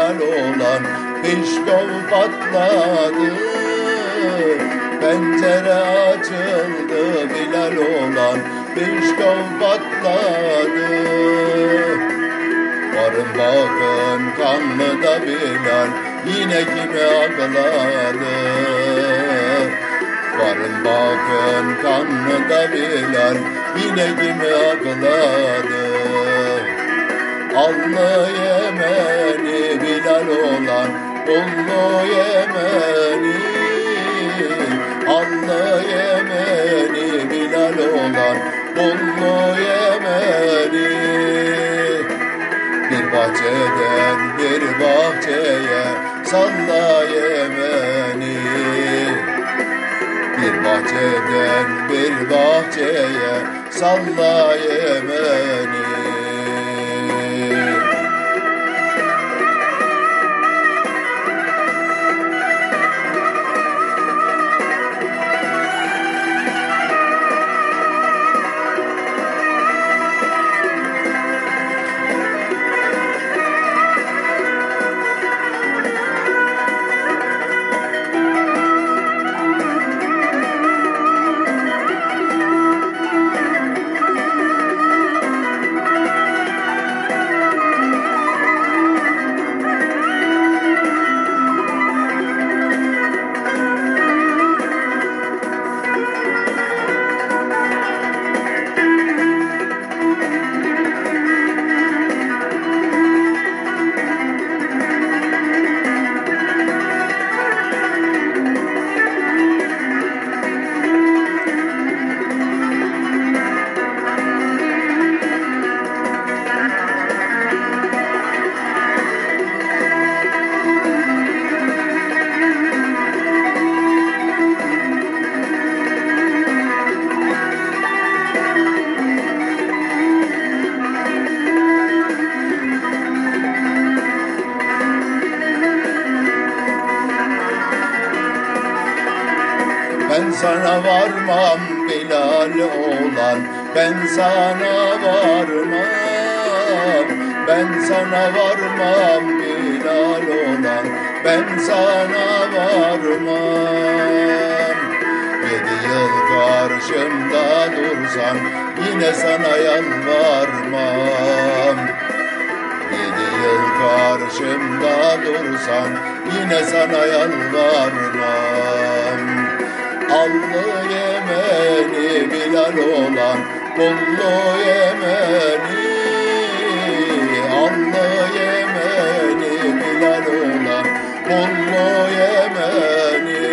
Bilal olan pişkov patladı. Pencere açıldı, Bilal olan pişkov patladı. Varın bakın kanlı da Bilal yine kimi ağladı. Varın bakın kanlı da Bilal yine kimi ağladı. Allı Yemeni Bilal olan Kullu Yemeni. Allı Yemeni Bilal olan Kullu Yemeni. Bir bahçeden bir bahçeye salla Yemeni. Bir bahçeden bir bahçeye salla Yemeni. Ben sana varmam Bilal olan, ben sana varmam. Ben sana varmam Bilal olan, ben sana varmam. 7 yıl karşımda dursan yine sana yalvarmam. 7 yıl karşımda dursan yine sana yalvarmam. Allı Yemeni Bilal olan Kullu Yemeni. Allı Yemeni Bilal olan Kullu Yemeni.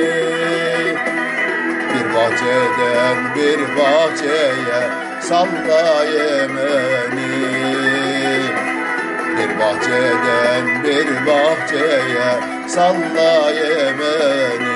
Bir bahçeden bir bahçeye salla Yemeni. Bir bahçeden bir bahçeye salla Yemeni.